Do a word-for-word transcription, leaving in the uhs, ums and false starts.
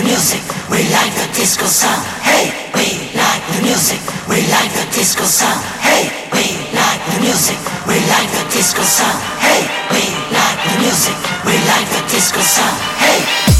music, we like the disco sound. Hey, we like the music, we like the disco sound. Hey, we like the music, we like the disco sound. Hey, we like the music, we like the disco sound. Hey.